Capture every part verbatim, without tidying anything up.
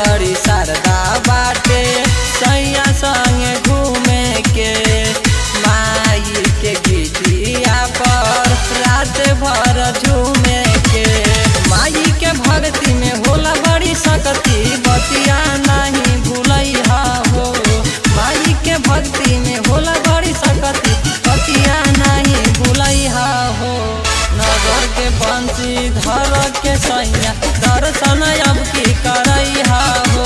बड़ी शारदा बाटे सैया संगे घूमे के माई के गीतिया पर रात भर झूमे के। माई के भक्ति में होला बड़ी शक्ति बतिया नहीं भूलैहा हो। माई के भक्ति में होला बड़ी शक्ति बतिया नहीं भूलैहा हो। नगर के बंसी धर के सैया दर्शन अब की करैहा हो।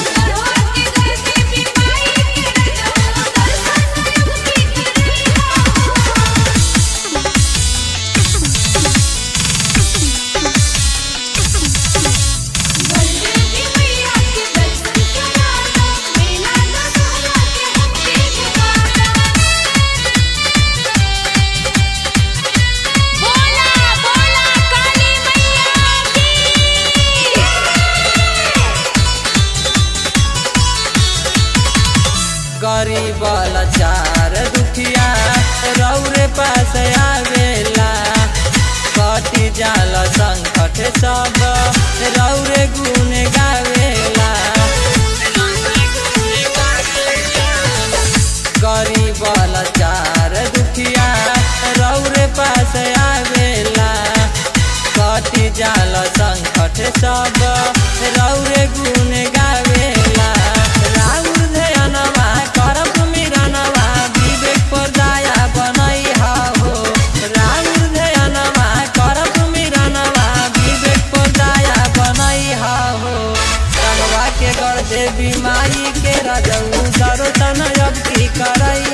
गरीब लाचार दुखिया रौरे पास आवेला कटी जाल संकट सब रौरे गुण गावेला। गरीब लाचार दुखिया रौरे पास आवेला कटी जाल संकट सब रौरे गुण गावेला। देवी माई के राजू दर्शन अब की करई